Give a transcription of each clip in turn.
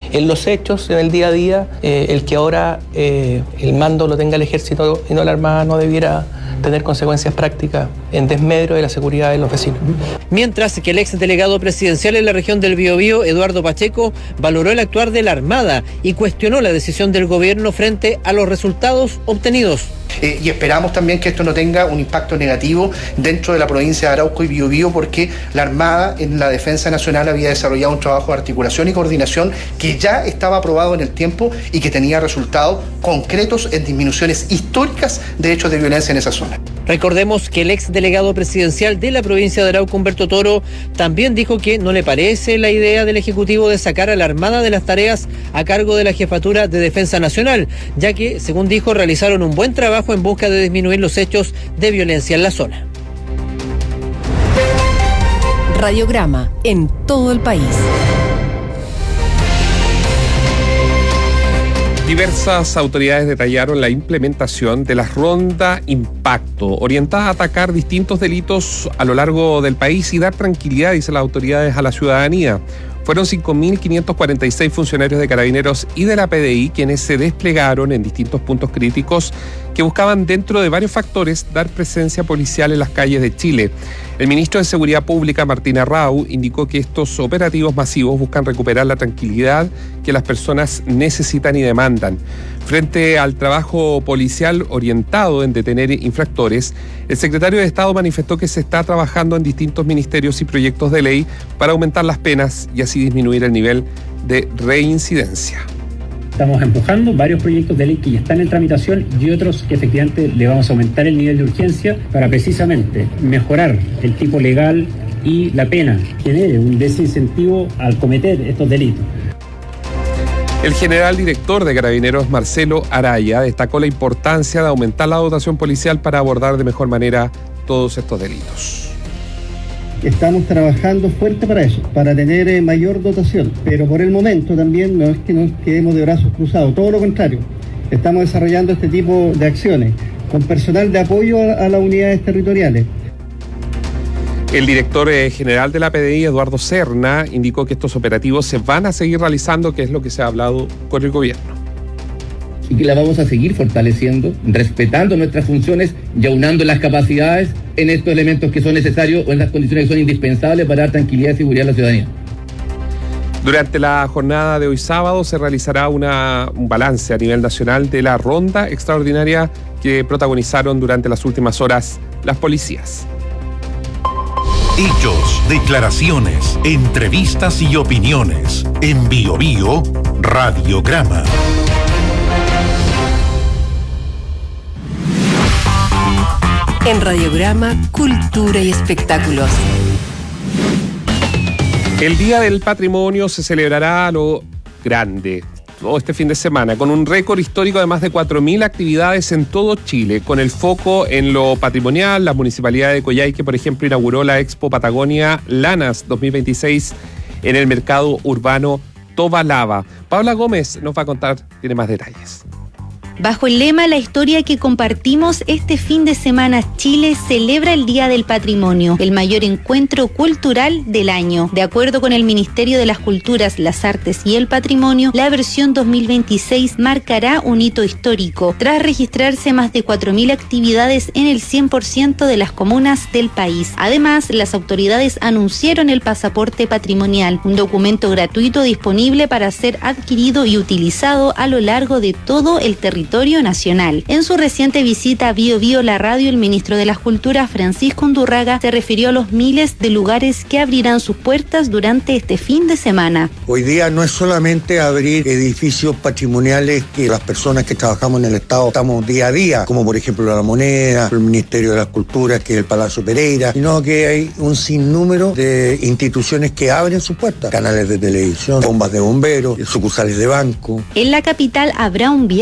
en los hechos, en el día a día, el que ahora el mando lo tenga el Ejército y no la Armada no debiera tener consecuencias prácticas en desmedro de la seguridad de los vecinos. Mientras que el ex delegado presidencial en la región del Biobío, Eduardo Pacheco, valoró el actuar de la Armada y cuestionó la decisión del gobierno frente a los resultados obtenidos. Y esperamos también que esto no tenga un impacto negativo dentro de la provincia de Arauco y Biobío, porque la Armada en la Defensa Nacional había desarrollado un trabajo de articulación y coordinación que ya estaba aprobado en el tiempo y que tenía resultados concretos en disminuciones históricas de hechos de violencia en esa zona. Recordemos que el ex delegado presidencial de la provincia de Arauco, Humberto Toro, también dijo que no le parece la idea del Ejecutivo de sacar a la Armada de las tareas a cargo de la Jefatura de Defensa Nacional, ya que, según dijo, realizaron un buen trabajo en busca de disminuir los hechos de violencia en la zona. Radiograma en todo el país. Diversas autoridades detallaron la implementación de la Ronda Impacto, orientada a atacar distintos delitos a lo largo del país y dar tranquilidad, dicen las autoridades, a la ciudadanía. Fueron 5.546 funcionarios de Carabineros y de la PDI quienes se desplegaron en distintos puntos críticos que buscaban, dentro de varios factores, dar presencia policial en las calles de Chile. El ministro de Seguridad Pública, Martín Arrau, indicó que estos operativos masivos buscan recuperar la tranquilidad que las personas necesitan y demandan. Frente al trabajo policial orientado en detener infractores, el secretario de Estado manifestó que se está trabajando en distintos ministerios y proyectos de ley para aumentar las penas y así disminuir el nivel de reincidencia. Estamos empujando varios proyectos de ley que ya están en tramitación y otros que efectivamente le vamos a aumentar el nivel de urgencia para precisamente mejorar el tipo legal y la pena, genere un desincentivo al cometer estos delitos. El general director de Carabineros, Marcelo Araya, destacó la importancia de aumentar la dotación policial para abordar de mejor manera todos estos delitos. Estamos trabajando fuerte para eso, para tener mayor dotación, pero por el momento también no es que nos quedemos de brazos cruzados, todo lo contrario. Estamos desarrollando este tipo de acciones con personal de apoyo a las unidades territoriales. El director general de la PDI, Eduardo Serna, indicó que estos operativos se van a seguir realizando, que es lo que se ha hablado con el gobierno. Y que la vamos a seguir fortaleciendo, respetando nuestras funciones y aunando las capacidades en estos elementos que son necesarios o en las condiciones que son indispensables para dar tranquilidad y seguridad a la ciudadanía. Durante la jornada de hoy sábado se realizará un balance a nivel nacional de la ronda extraordinaria que protagonizaron durante las últimas horas las policías. Hechos, declaraciones, entrevistas y opiniones. En Biobío, Radiograma. En Radiograma, cultura y espectáculos. El Día del Patrimonio se celebrará a lo grande todo este fin de semana, con un récord histórico de más de 4.000 actividades en todo Chile, con el foco en lo patrimonial. La Municipalidad de Coyhaique, por ejemplo, inauguró la Expo Patagonia Lanas 2026 en el mercado urbano Tobalaba. Paula Gómez nos va a contar, tiene más detalles. Bajo el lema La historia que compartimos, este fin de semana Chile celebra el Día del Patrimonio, el mayor encuentro cultural del año. De acuerdo con el Ministerio de las Culturas, las Artes y el Patrimonio, la versión 2026 marcará un hito histórico, tras registrarse más de 4.000 actividades en el 100% de las comunas del país. Además, las autoridades anunciaron el pasaporte patrimonial, un documento gratuito disponible para ser adquirido y utilizado a lo largo de todo el territorio nacional. En su reciente visita a Biobío la Radio, el ministro de las Culturas, Francisco Undurraga, se refirió a los miles de lugares que abrirán sus puertas durante este fin de semana. Hoy día no es solamente abrir edificios patrimoniales que las personas que trabajamos en el Estado estamos día a día, como por ejemplo la Moneda, el Ministerio de las Culturas, que es el Palacio Pereira, sino que hay un sinnúmero de instituciones que abren sus puertas, canales de televisión, bombas de bomberos, sucursales de banco. En la capital habrá un viaje en el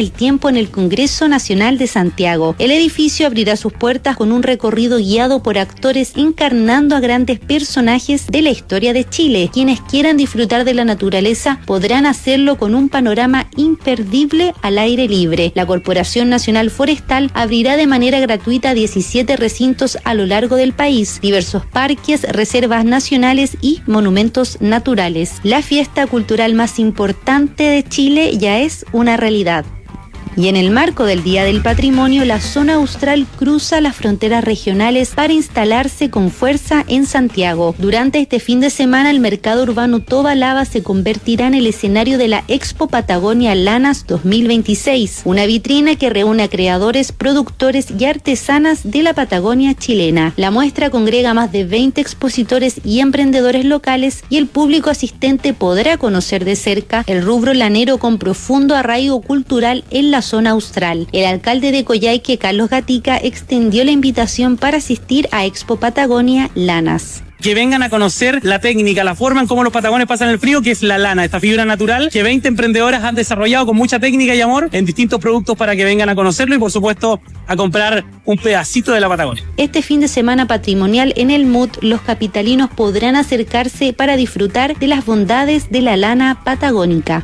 del Tiempo en el Congreso Nacional de Santiago. El edificio abrirá sus puertas con un recorrido guiado por actores encarnando a grandes personajes de la historia de Chile. Quienes quieran disfrutar de la naturaleza podrán hacerlo con un panorama imperdible al aire libre. La Corporación Nacional Forestal abrirá de manera gratuita 17 recintos a lo largo del país, diversos parques, reservas nacionales y monumentos naturales. La fiesta cultural más importante de Chile ya es una realidad. Y en el marco del Día del Patrimonio, la zona austral cruza las fronteras regionales para instalarse con fuerza en Santiago. Durante este fin de semana, el mercado urbano Tobalaba se convertirá en el escenario de la Expo Patagonia Lanas 2026, una vitrina que reúne a creadores, productores y artesanas de la Patagonia chilena. La muestra congrega más de 20 expositores y emprendedores locales, y el público asistente podrá conocer de cerca el rubro lanero con profundo arraigo cultural en la zona austral. El alcalde de Coyhaique, Carlos Gatica, extendió la invitación para asistir a Expo Patagonia Lanas. Que vengan a conocer la técnica, la forma en cómo los patagones pasan el frío, que es la lana, esta fibra natural que 20 emprendedoras han desarrollado con mucha técnica y amor en distintos productos para que vengan a conocerlo y, por supuesto, a comprar un pedacito de la Patagonia. Este fin de semana patrimonial en el MUT, los capitalinos podrán acercarse para disfrutar de las bondades de la lana patagónica.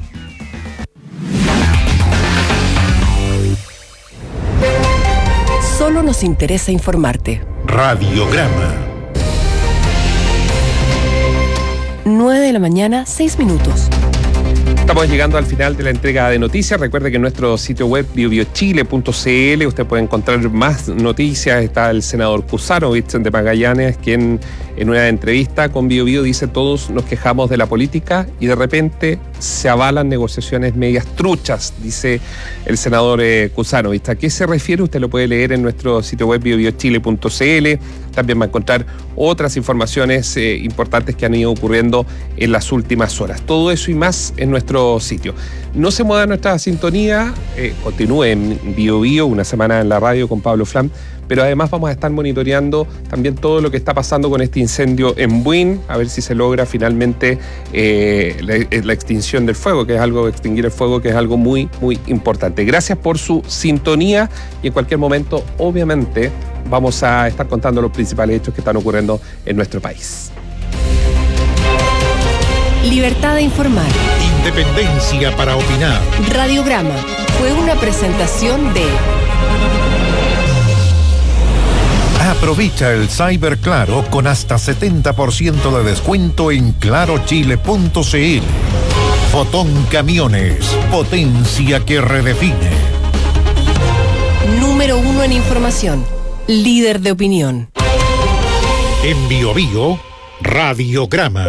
Solo nos interesa informarte. Radiograma. 9 a.m, 6 minutos. Estamos llegando al final de la entrega de noticias. Recuerde que en nuestro sitio web biobiochile.cl usted puede encontrar más noticias. Está el senador Cusanovich de Magallanes, quien en una entrevista con BioBio dice: todos nos quejamos de la política y de repente se avalan negociaciones medias truchas, dice el senador Cusanovich. ¿A qué se refiere? Usted lo puede leer en nuestro sitio web biobiochile.cl. También va a encontrar otras informaciones importantes que han ido ocurriendo en las últimas horas. Todo eso y más en nuestro sitio. No se mueva nuestra sintonía, continúe en BioBio, una semana en la radio con Pablo Flam, pero además vamos a estar monitoreando también todo lo que está pasando con este incendio en Buin, a ver si se logra finalmente la extinción del fuego, extinguir el fuego, que es algo muy, muy importante. Gracias por su sintonía y en cualquier momento, obviamente, vamos a estar contando los principales hechos que están ocurriendo en nuestro país. Libertad de informar. Independencia para opinar. Radiograma fue una presentación de... Aprovecha el Cyber Claro con hasta 70% de descuento en clarochile.cl. Fotón Camiones, potencia que redefine. Número 1 en información. Líder de opinión. En BioBio, Radiograma.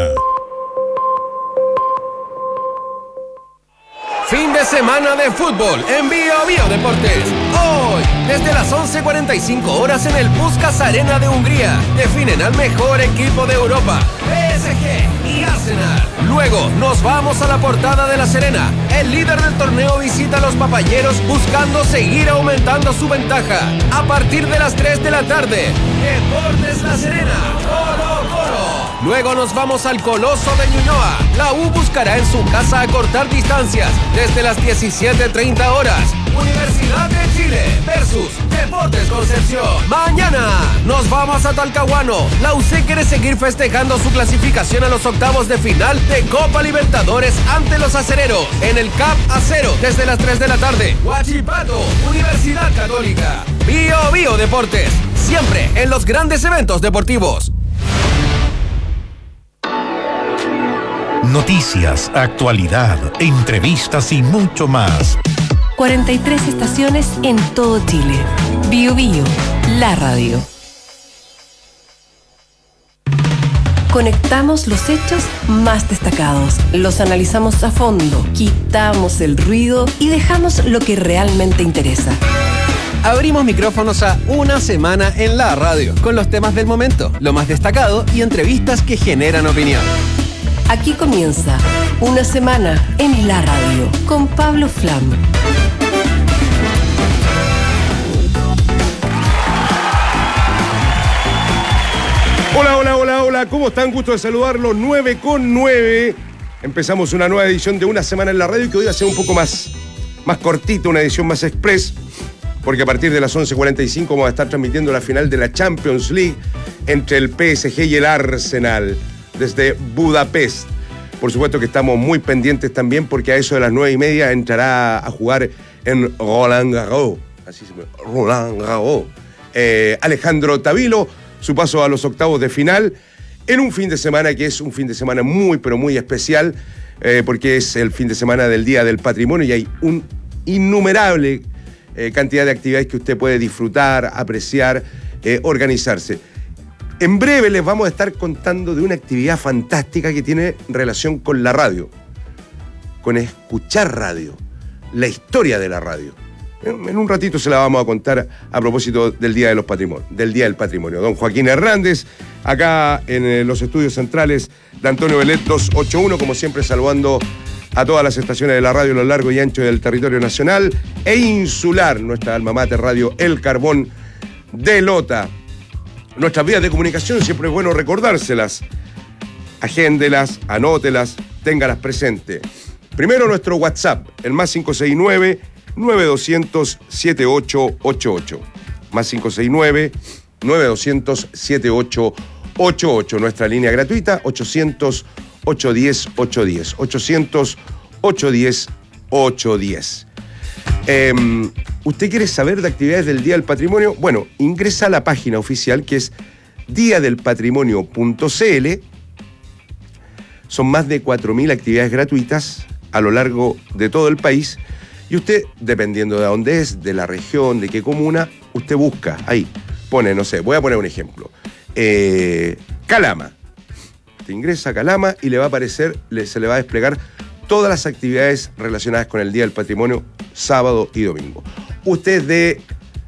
Fin de semana de fútbol en BioBio Deportes. Hoy, desde las 11:45 horas en el Puskás Arena de Hungría, definen al mejor equipo de Europa, PSG y Arsenal. Luego, nos vamos a la Portada de La Serena. El líder del torneo visita a los papayeros buscando seguir aumentando su ventaja. A partir de las 3 de la tarde, Deportes La Serena, Colo-Colo. Luego nos vamos al Coloso de Ñuñoa. La U buscará en su casa acortar distancias desde las 17:30 horas. Universidad de Chile versus Deportes Concepción. Mañana nos vamos a Talcahuano. La UC quiere seguir festejando su clasificación a los octavos de final de Copa Libertadores ante los acereros en el CAP Acero desde las 3 de la tarde. Huachipato, Universidad Católica. BioBio Deportes, siempre en los grandes eventos deportivos. Noticias, actualidad, entrevistas y mucho más. 43 estaciones en todo Chile. BioBio, la radio. Conectamos los hechos más destacados, los analizamos a fondo, quitamos el ruido y dejamos lo que realmente interesa. Abrimos micrófonos a Una Semana en la Radio, con los temas del momento, lo más destacado y entrevistas que generan opinión. Aquí comienza Una Semana en la Radio con Pablo Flam. Hola, ¿cómo están? Gusto de saludarlos, 9:09. Empezamos una nueva edición de Una Semana en la Radio, que hoy va a ser un poco más más cortita, una edición más express, porque a partir de las 11:45 vamos a estar transmitiendo la final de la Champions League entre el PSG y el Arsenal desde Budapest. Por supuesto que estamos muy pendientes también porque a eso de las 9:30 entrará a jugar en Roland Garros. Así se llama, Roland Garros. Alejandro Tavilo, su paso a los octavos de final en un fin de semana que es un fin de semana muy, pero muy especial, porque es el fin de semana del Día del Patrimonio y hay un innumerable cantidad de actividades que usted puede disfrutar, apreciar, organizarse. En breve les vamos a estar contando de una actividad fantástica que tiene relación con la radio, con escuchar radio, la historia de la radio. En un ratito se la vamos a contar a propósito del Día del Patrimonio. Don Joaquín Hernández, acá en los estudios centrales de Antonio Velet 281, como siempre saludando a todas las estaciones de la radio a lo largo y ancho del territorio nacional e insular, nuestra alma mater radio El Carbón de Lota. Nuestras vías de comunicación siempre es bueno recordárselas. Agéndelas, anótelas, téngalas presentes. Primero nuestro WhatsApp, el más 569-9200-7888. Más 569-9200-7888. Nuestra línea gratuita, 800-810-810. 800-810-810. ¿Usted quiere saber de actividades del Día del Patrimonio? Bueno, ingresa a la página oficial que es diadelpatrimonio.cl. Son más de 4.000 actividades gratuitas a lo largo de todo el país. Y usted, dependiendo de dónde es, de la región, de qué comuna, usted busca ahí. Pone, no sé, voy a poner un ejemplo. Calama. Te ingresa a Calama y le va a aparecer, se le va a desplegar todas las actividades relacionadas con el Día del Patrimonio, sábado y domingo. Usted es de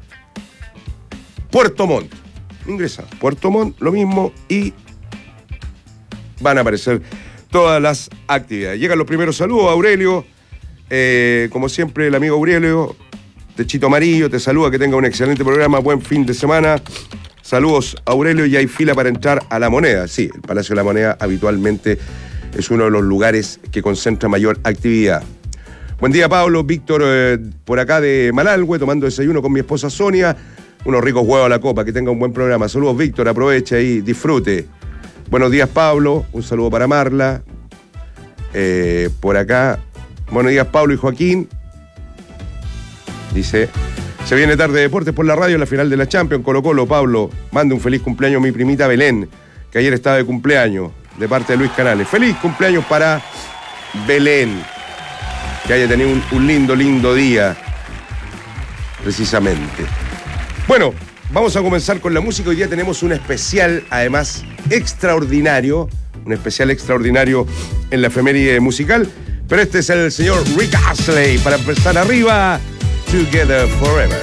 Puerto Montt. Ingresa a Puerto Montt, lo mismo, y van a aparecer todas las actividades. Llegan los primeros saludos, Aurelio. Como siempre, el amigo Aurelio de Chito Amarillo te saluda, que tenga un excelente programa, buen fin de semana. Saludos, Aurelio, y hay fila para entrar a La Moneda. Sí, el Palacio de la Moneda habitualmente es uno de los lugares que concentra mayor actividad. Buen día, Pablo. Víctor, por acá de Malalhue, tomando desayuno con mi esposa Sonia. Unos ricos huevos a la copa, que tenga un buen programa. Saludos, Víctor, aprovecha y disfrute. Buenos días, Pablo. Un saludo para Marla. Por acá, buenos días, Pablo y Joaquín. Dice, se viene tarde deportes por la radio en la final de la Champions. Colo-Colo, Pablo, mande un feliz cumpleaños a mi primita Belén, que ayer estaba de cumpleaños, de parte de Luis Canales. Feliz cumpleaños para Belén. Que haya tenido un lindo día, precisamente. Bueno, vamos a comenzar con la música. Hoy día tenemos un especial, además, extraordinario. Un especial extraordinario en la efeméride musical. Pero este es el señor Rick Astley para empezar arriba. Together Forever.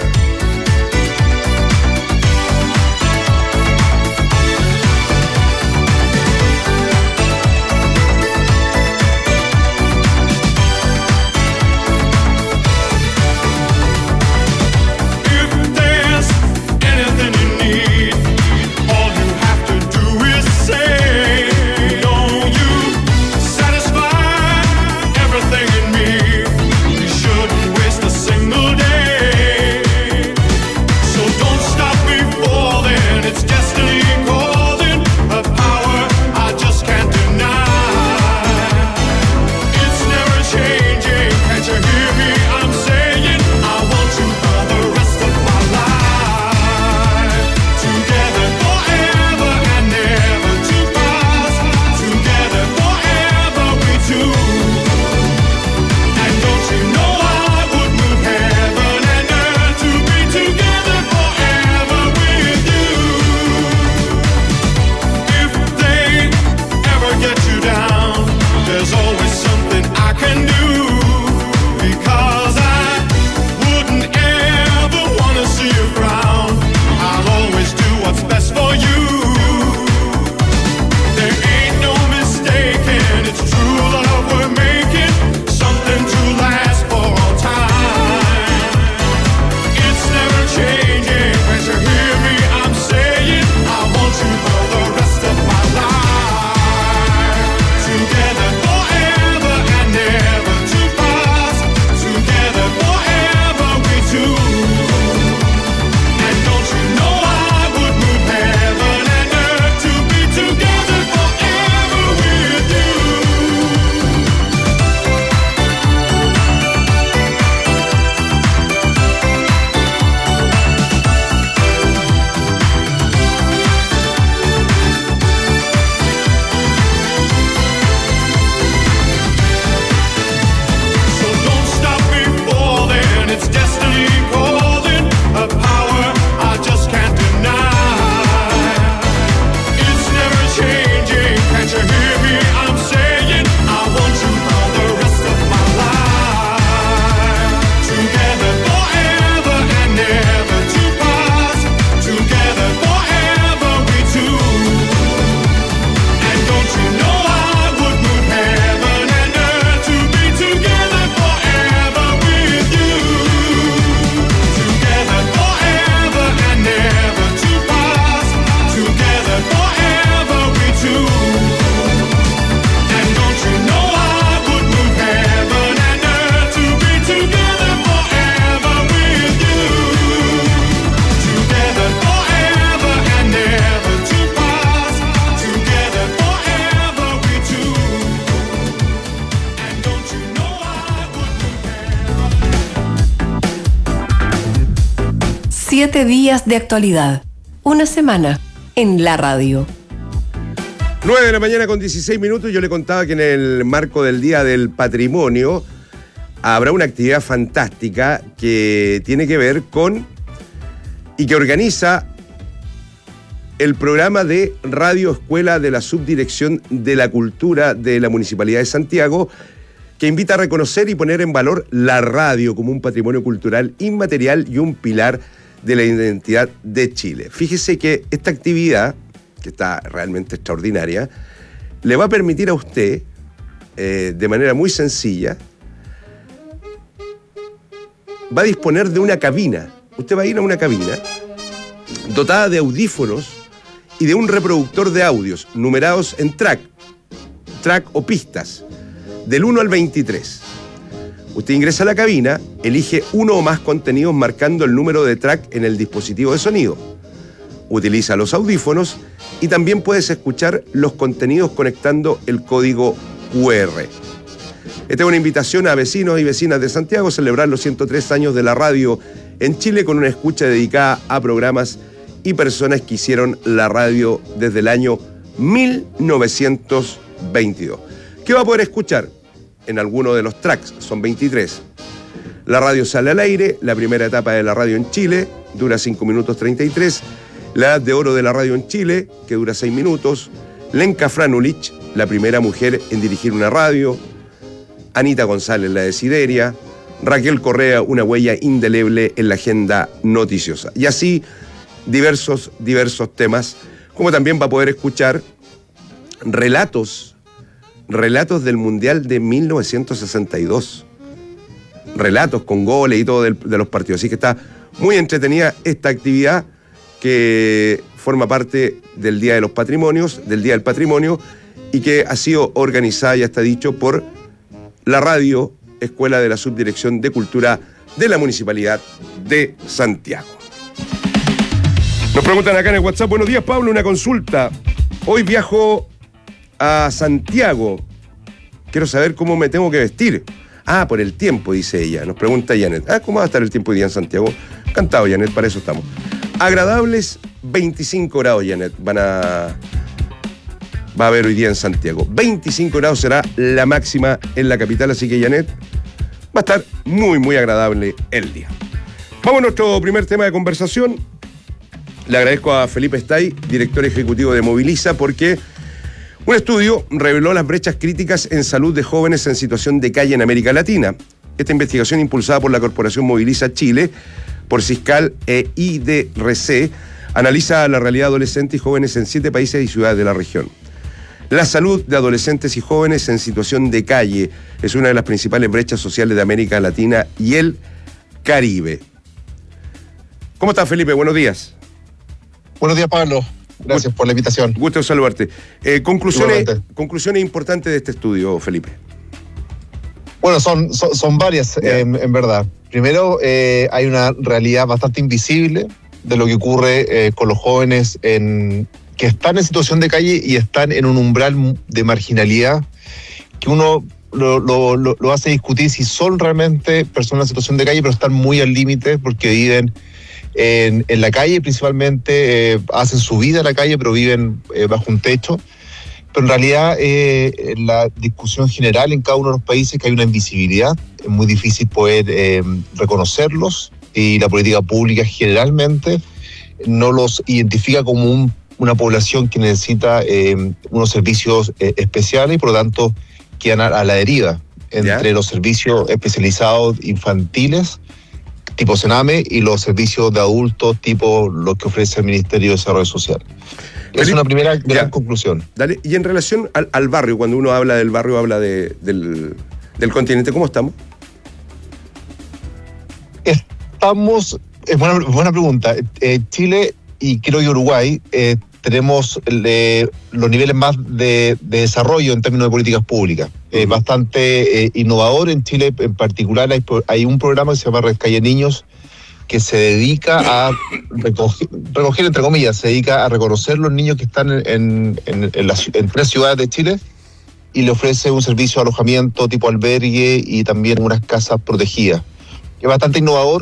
Everything in me, we shouldn't waste a single day. 7 días de actualidad. Una semana en la radio. 9 de la mañana con 16 minutos. Yo le contaba que en el marco del Día del Patrimonio habrá una actividad fantástica que tiene que ver con y que organiza el programa de Radio Escuela de la Subdirección de la Cultura de la Municipalidad de Santiago, que invita a reconocer y poner en valor la radio como un patrimonio cultural inmaterial y un pilar de la identidad de Chile. Fíjese que esta actividad, que está realmente extraordinaria, le va a permitir a usted, de manera muy sencilla, va a disponer de una cabina. Usted va a ir a una cabina dotada de audífonos y de un reproductor de audios numerados en track o pistas, del 1 al 23. Usted ingresa a la cabina, elige uno o más contenidos marcando el número de track en el dispositivo de sonido. Utiliza los audífonos y también puedes escuchar los contenidos conectando el código QR. Esta es una invitación a vecinos y vecinas de Santiago a celebrar los 103 años de la radio en Chile con una escucha dedicada a programas y personas que hicieron la radio desde el año 1922. ¿Qué va a poder escuchar? En alguno de los tracks, son 23. La radio sale al aire, la primera etapa de la radio en Chile, dura 5 minutos 33. La edad de oro de la radio en Chile, que dura 6 minutos. Lenka Franulich, la primera mujer en dirigir una radio. Anita González, la Desideria. Raquel Correa, una huella indeleble en la agenda noticiosa. Y así diversos temas, como también va a poder escuchar relatos del Mundial de 1962. Relatos con goles y todo de los partidos. Así que está muy entretenida esta actividad que forma parte del Día de los Patrimonios, del Día del Patrimonio, y que ha sido organizada, ya está dicho, por la Radio Escuela de la Subdirección de Cultura de la Municipalidad de Santiago. Nos preguntan acá en el WhatsApp: buenos días, Pablo, una consulta. Hoy viajo a Santiago. Quiero saber cómo me tengo que vestir. Ah, por el tiempo, dice ella. Nos pregunta Janet. ¿Cómo va a estar el tiempo hoy día en Santiago? Encantado, Janet, para eso estamos. Agradables 25 grados, Janet. Va a haber hoy día en Santiago. 25 grados será la máxima en la capital, así que, Janet, va a estar muy, muy agradable el día. Vamos a nuestro primer tema de conversación. Le agradezco a Felipe Stay, director ejecutivo de Moviliza, porque un estudio reveló las brechas críticas en salud de jóvenes en situación de calle en América Latina. Esta investigación, impulsada por la Corporación Moviliza Chile, por Ciscal e IDRC, analiza la realidad de adolescentes y jóvenes en 7 países y ciudades de la región. La salud de adolescentes y jóvenes en situación de calle es una de las principales brechas sociales de América Latina y el Caribe. ¿Cómo estás, Felipe? Buenos días. Buenos días, Pablo. Gracias por la invitación. Gusto de saludarte. Conclusiones importantes de este estudio, Felipe. Bueno, son varias, en verdad. Primero, hay una realidad bastante invisible de lo que ocurre con los jóvenes que están en situación de calle y están en un umbral de marginalidad que uno lo hace discutir si son realmente personas en situación de calle, pero están muy al límite porque viven en la calle, principalmente hacen su vida en la calle, pero viven bajo un techo. Pero en realidad, en la discusión general en cada uno de los países, que hay una invisibilidad, es muy difícil poder reconocerlos, y la política pública generalmente no los identifica como una población que necesita unos servicios especiales, y por lo tanto quedan a la deriva entre los servicios especializados infantiles tipo Sename y los servicios de adultos tipo los que ofrece el Ministerio de Desarrollo Social. Es una primera gran conclusión. Dale. Y en relación al barrio, cuando uno habla del barrio, habla del continente, ¿cómo estamos? Estamos, es buena pregunta. Chile y creo que Uruguay tenemos los niveles más de desarrollo en términos de políticas públicas. Bastante innovador. En Chile en particular hay un programa que se llama Red Calle Niños, que se dedica a recoger, entre comillas, se dedica a reconocer los niños que están en 3 ciudades de Chile, y le ofrece un servicio de alojamiento tipo albergue y también unas casas protegidas. Es bastante innovador.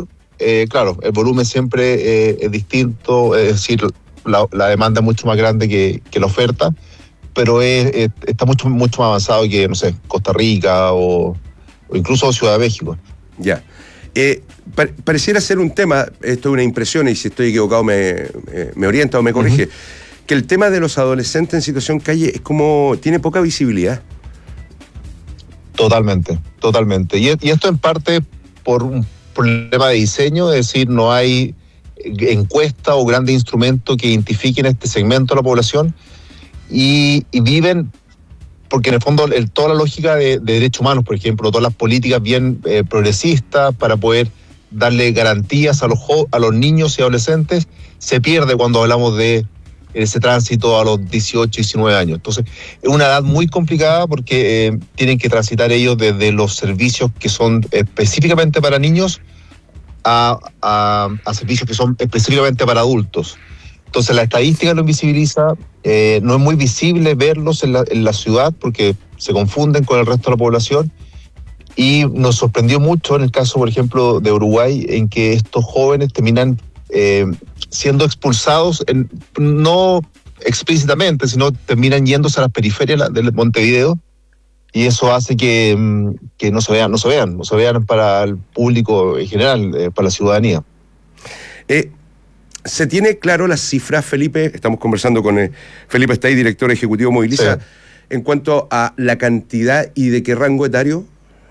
claro, el volumen siempre es distinto, es decir, la demanda es mucho más grande que la oferta, pero está mucho más avanzado que, no sé, Costa Rica o incluso Ciudad de México. Ya. Pareciera ser un tema, esto es una impresión y si estoy equivocado me orienta o me corrige, que el tema de los adolescentes en situación calle es como, tiene poca visibilidad. Totalmente. Y esto en parte por un problema de diseño, es decir, no hay encuesta o grandes instrumentos que identifiquen este segmento de la población y viven, porque en el fondo toda la lógica de derechos humanos, por ejemplo, todas las políticas bien progresistas para poder darle garantías a los niños y adolescentes, se pierde cuando hablamos de ese tránsito a los 18, 19 años. Entonces, es una edad muy complicada porque tienen que transitar ellos desde los servicios que son específicamente para niños a servicios que son específicamente para adultos. Entonces, la estadística lo invisibiliza, no es muy visible verlos en la ciudad porque se confunden con el resto de la población. Y nos sorprendió mucho en el caso, por ejemplo, de Uruguay, en que estos jóvenes terminan siendo expulsados, no explícitamente, sino terminan yéndose a las periferias de Montevideo, y eso hace que no se vean para el público en general, para la ciudadanía. ¿Se tiene claro las cifras, Felipe? Estamos conversando con Felipe Stay, director ejecutivo de Moviliza, sí, en cuanto a la cantidad y de qué rango etario.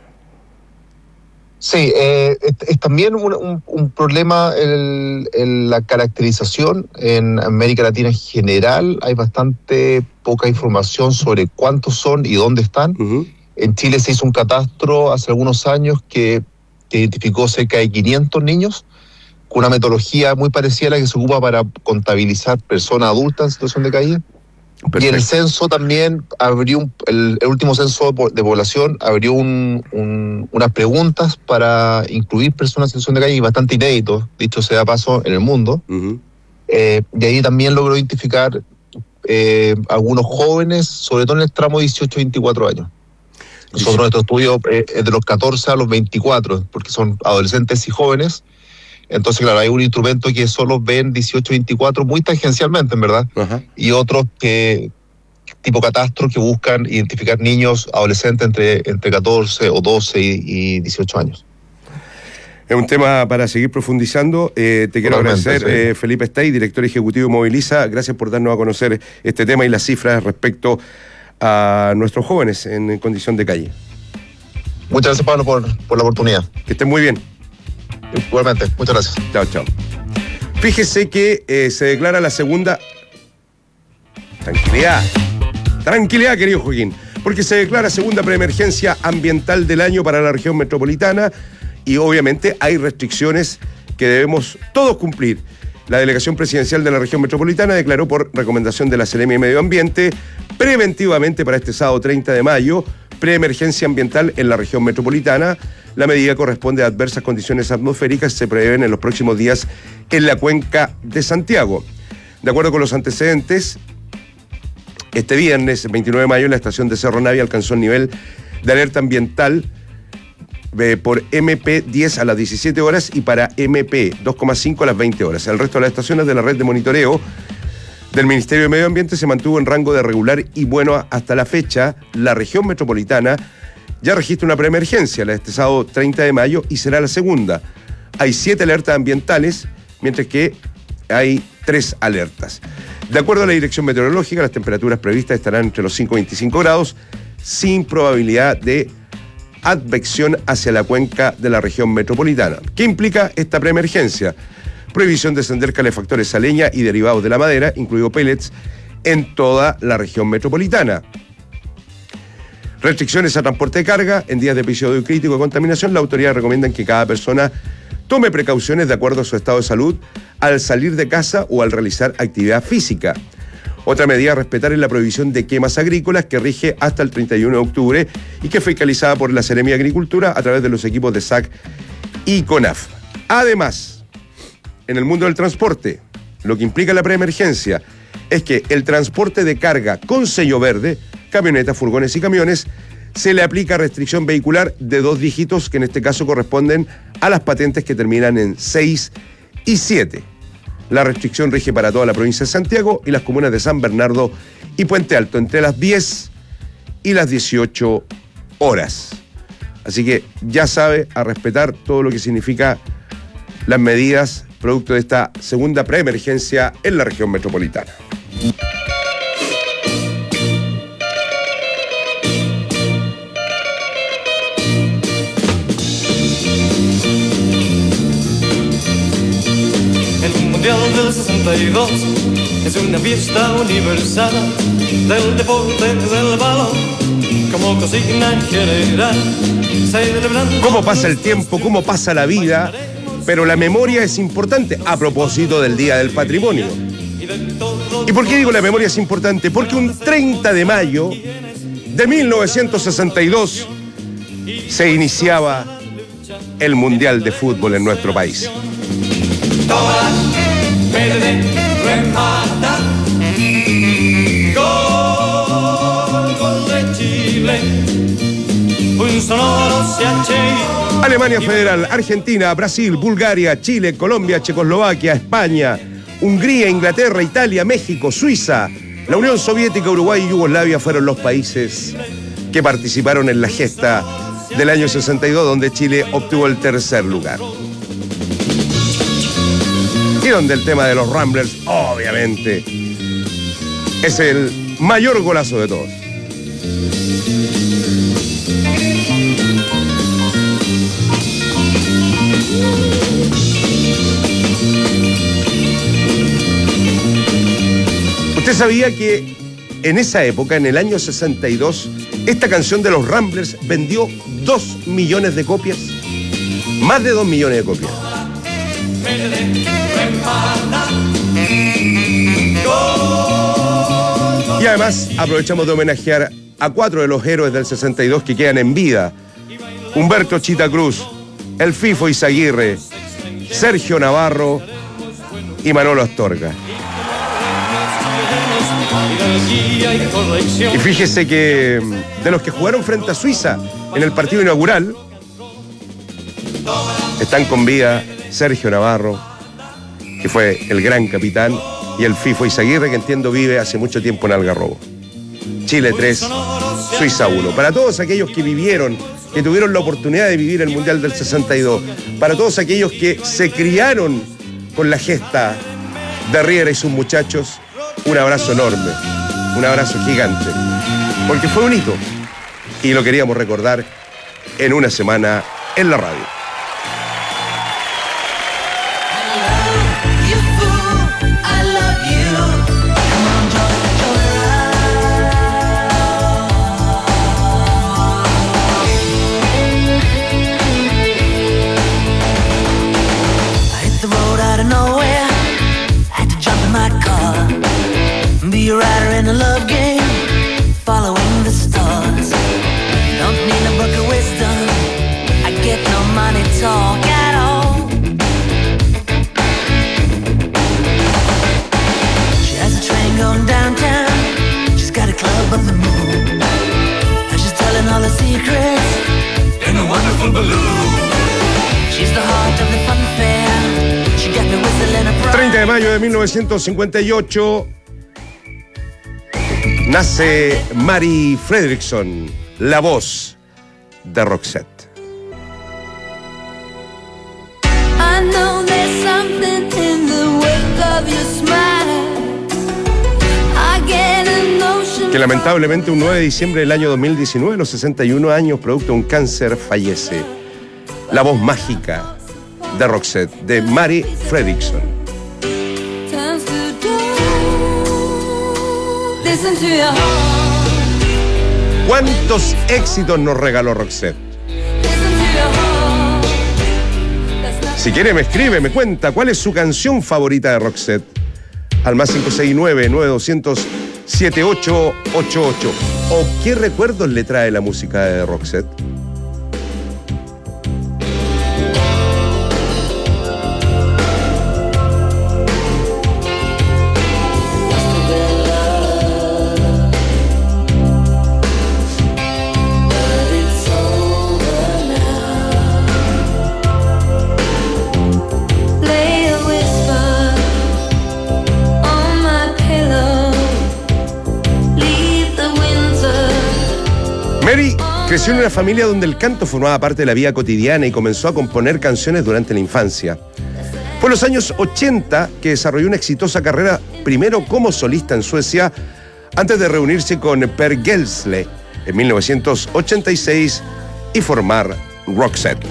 Sí, es también un problema en la caracterización. En América Latina en general hay bastante poca información sobre cuántos son y dónde están. En Chile se hizo un catastro hace algunos años que identificó cerca de 500 niños, con una metodología muy parecida a la que se ocupa para contabilizar personas adultas en situación de calle. Perfecto. Y en el censo también abrió, el último censo de población abrió unas preguntas para incluir personas en situación de calle, y bastante inédito, dicho sea paso, en el mundo. Y ahí también logró identificar algunos jóvenes, sobre todo en el tramo 18-24 años. Nosotros nuestro estudio es de los 14 a los 24, porque son adolescentes y jóvenes. Entonces, claro, hay un instrumento que solo ven 18-24 muy tangencialmente, en verdad, y otros que tipo catastro que buscan identificar niños, adolescentes entre 14 o 12 y 18 años. Es un tema para seguir profundizando. Te quiero agradecer, sí. Felipe Stay, director ejecutivo de Moviliza. Gracias por darnos a conocer este tema y las cifras respecto a nuestros jóvenes en condición de calle. Muchas gracias, Pablo, por la oportunidad. Que estén muy bien. Igualmente, muchas gracias. Chao, chao. Fíjese que se declara la segunda... Tranquilidad, querido Joaquín, porque se declara segunda preemergencia ambiental del año para la región metropolitana y obviamente hay restricciones que debemos todos cumplir. La delegación presidencial de la región metropolitana declaró por recomendación de la Seremia de Medio Ambiente preventivamente para este sábado 30 de mayo preemergencia ambiental en la región metropolitana. La medida corresponde a adversas condiciones atmosféricas que se prevén en los próximos días en la cuenca de Santiago. De acuerdo con los antecedentes, este viernes, 29 de mayo, la estación de Cerro Navia alcanzó el nivel de alerta ambiental por MP10 a las 17 horas y para MP 2,5 a las 20 horas. El resto de las estaciones de la red de monitoreo del Ministerio de Medio Ambiente se mantuvo en rango de regular y bueno hasta la fecha. La región metropolitana ya registra una preemergencia, la de este sábado 30 de mayo, y será la segunda. Hay 7 alertas ambientales, mientras que hay 3 alertas. De acuerdo a la Dirección Meteorológica, las temperaturas previstas estarán entre los 5 y 25 grados, sin probabilidad de advección hacia la cuenca de la región metropolitana. ¿Qué implica esta preemergencia? Prohibición de encender calefactores a leña y derivados de la madera, incluido pellets, en toda la región metropolitana. Restricciones a transporte de carga. En días de episodio crítico de contaminación, la autoridad recomienda que cada persona tome precauciones de acuerdo a su estado de salud al salir de casa o al realizar actividad física. Otra medida a respetar es la prohibición de quemas agrícolas que rige hasta el 31 de octubre y que es fiscalizada por la Seremia de Agricultura a través de los equipos de SAC y CONAF. Además, en el mundo del transporte, lo que implica la preemergencia es que el transporte de carga con sello verde, camionetas, furgones y camiones, se le aplica restricción vehicular de 2 dígitos, que en este caso corresponden a las patentes que terminan en 6 y 7. La restricción rige para toda la provincia de Santiago y las comunas de San Bernardo y Puente Alto, entre las 10 y las 18 horas. Así que ya sabe, a respetar todo lo que significa las medidas producto de esta segunda preemergencia en la región metropolitana. El Mundial del 62 es una fiesta universal del deporte del balón como consigna general. ¿Cómo pasa el tiempo? ¿Cómo pasa la vida? Pero la memoria es importante a propósito del Día del Patrimonio. ¿Y por qué digo la memoria es importante? Porque un 30 de mayo de 1962 se iniciaba el Mundial de Fútbol en nuestro país. Gol de Chile. Un sonoro Alemania Federal, Argentina, Brasil, Bulgaria, Chile, Colombia, Checoslovaquia, España, Hungría, Inglaterra, Italia, México, Suiza, la Unión Soviética, Uruguay y Yugoslavia fueron los países que participaron en la gesta del año 62, donde Chile obtuvo el 3er lugar. Y donde el tema de los Ramblers, obviamente, es el mayor golazo de todos. ¿Usted sabía que en esa época, en el año 62, esta canción de los Ramblers vendió 2 millones de copias? Más de 2 millones de copias. Y además aprovechamos de homenajear a 4 de los héroes del 62 que quedan en vida: Humberto Chita Cruz, el Fifo Izaguirre, Sergio Navarro y Manolo Astorga. Y fíjese que de los que jugaron frente a Suiza en el partido inaugural, están con vida Sergio Navarro, que fue el gran capitán, y el Fifo Izaguirre, que entiendo vive hace mucho tiempo en Algarrobo. Chile 3, Suiza 1. Para todos aquellos que vivieron, que tuvieron la oportunidad de vivir el Mundial del 62, para todos aquellos que se criaron con la gesta de Riera y sus muchachos, un abrazo enorme, un abrazo gigante, porque fue un hito y lo queríamos recordar en una semana en la radio. Be a rider in a love game, following the stars. Don't need a book of wisdom, I get no money talk at all. She has a train going downtown, she's got a club on the moon, and she's telling all her secrets in a wonderful balloon. She's the heart of the fun fair, she got me whistling a prayer. 30 de mayo de 1958 nace Mari Fredriksson, la voz de Roxette. I know there's something in the wake of your smile. I get a notion. Que lamentablemente un 9 de diciembre del año 2019, a los 61 años, producto de un cáncer, fallece. La voz mágica de Roxette, de Mari Fredriksson. ¿Cuántos éxitos nos regaló Roxette? Si quiere me escribe, me cuenta cuál es su canción favorita de Roxette. Al más 569-9200-7888. ¿O qué recuerdos le trae la música de Roxette? Creció en una familia donde el canto formaba parte de la vida cotidiana y comenzó a componer canciones durante la infancia. Fue en los años 80 que desarrolló una exitosa carrera, primero como solista en Suecia, antes de reunirse con Per Gessle en 1986 y formar Roxette.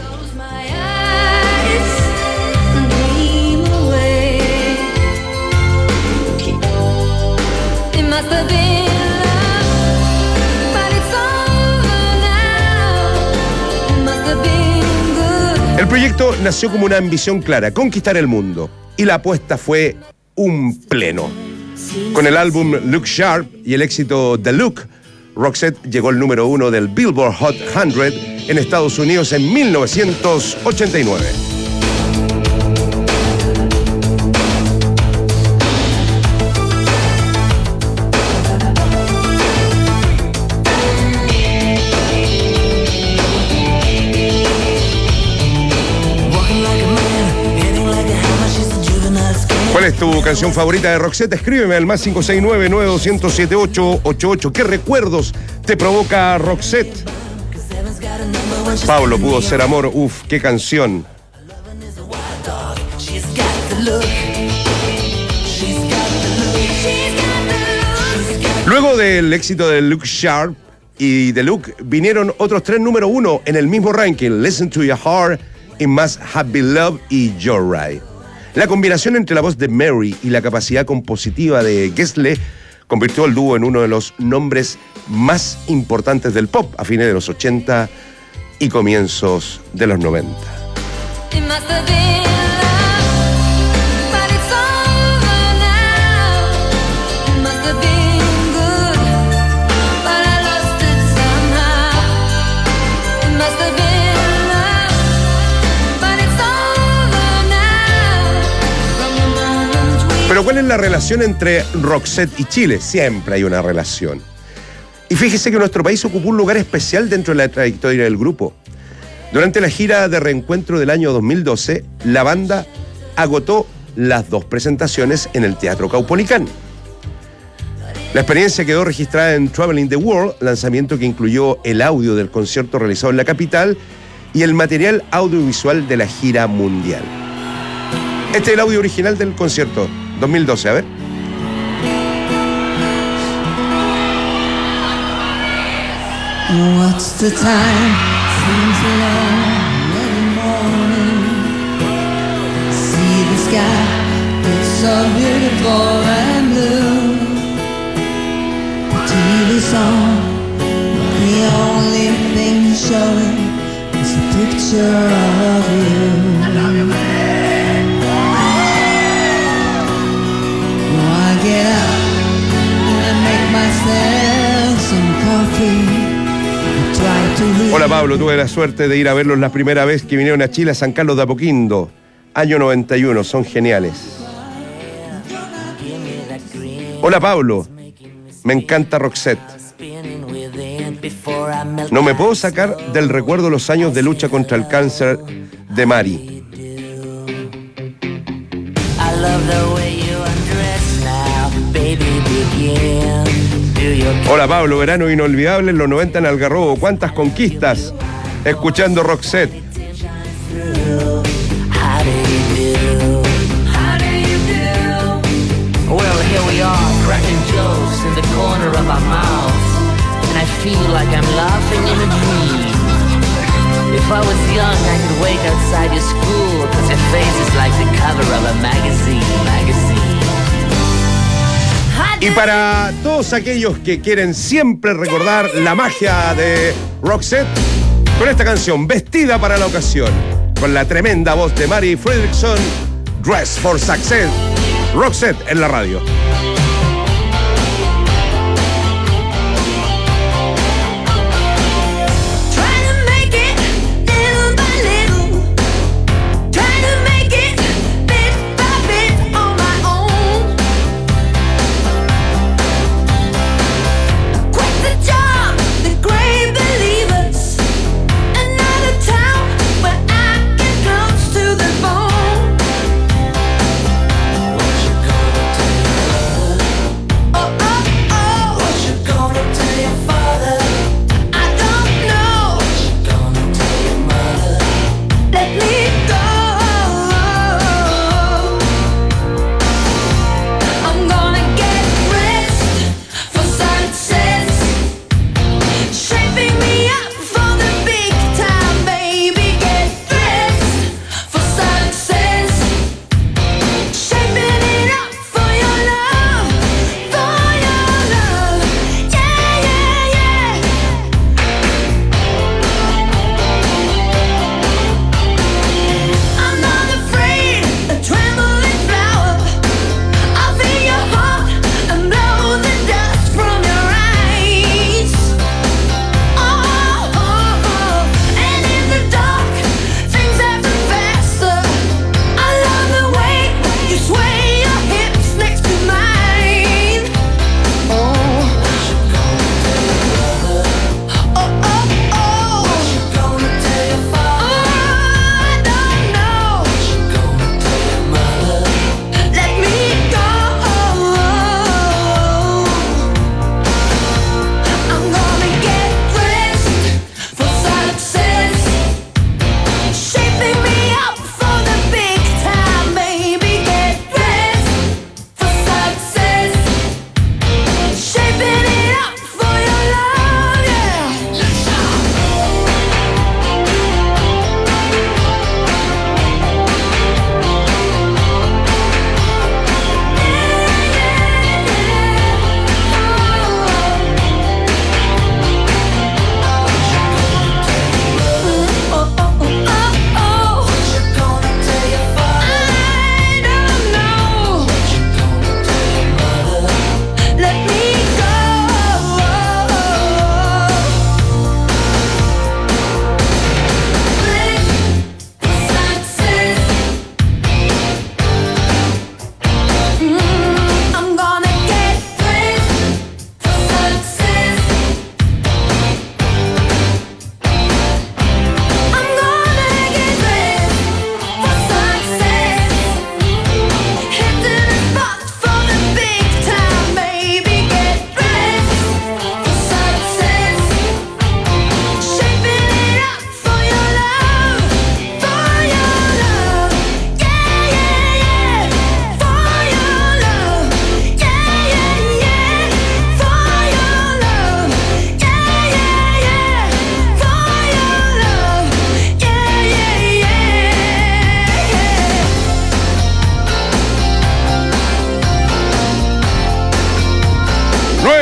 El proyecto nació como una ambición clara, conquistar el mundo, y la apuesta fue un pleno. Con el álbum Look Sharp y el éxito The Look, Roxette llegó al número 1 del Billboard Hot 100 en Estados Unidos en 1989. ¿Cuál es tu canción favorita de Roxette? Escríbeme al más 569-9207-888. ¿Qué recuerdos te provoca Roxette? Pablo, Pudo Ser Amor. Uf, qué canción. Luego del éxito de Look Sharp y The Look, vinieron otros 3 número 1 en el mismo ranking: Listen to Your Heart, It Must Have Been Love y You're Right. La combinación entre la voz de Mary y la capacidad compositiva de Gessle convirtió al dúo en uno de los nombres más importantes del pop a fines de los 80 y comienzos de los 90. Pero ¿cuál es la relación entre Roxette y Chile? Siempre hay una relación. Y fíjese que nuestro país ocupó un lugar especial dentro de la trayectoria del grupo. Durante la gira de reencuentro del año 2012, la banda agotó las 2 presentaciones en el Teatro Caupolicán. La experiencia quedó registrada en Traveling the World, lanzamiento que incluyó el audio del concierto realizado en la capital y el material audiovisual de la gira mundial. Este es el audio original del concierto 2012, a ver. What's the time? Seems long in the morning. See the sky, it's so beautiful and blue. The TV's on, the only thing showing is a picture of you. I love you, man. I get up and I make myself some coffee. Hola Pablo, tuve la suerte de ir a verlos la primera vez que vinieron a Chile, a San Carlos de Apoquindo, año 91, son geniales. Hola Pablo, me encanta Roxette. No me puedo sacar del recuerdo los años de lucha contra el cáncer de Mari. Hola Pablo, verano inolvidable en los 90 en Algarrobo. ¿Cuántas conquistas? Escuchando Roxette. Well, here we are, cracking jokes in the corner of our mouths, and I feel like I'm laughing in a dream. If I was young, I could wait outside your school, 'cause your face is like the cover of a magazine. Y para todos aquellos que quieren siempre recordar la magia de Roxette, con esta canción, vestida para la ocasión, con la tremenda voz de Mari Fredriksson, Dress for Success, Roxette en la radio.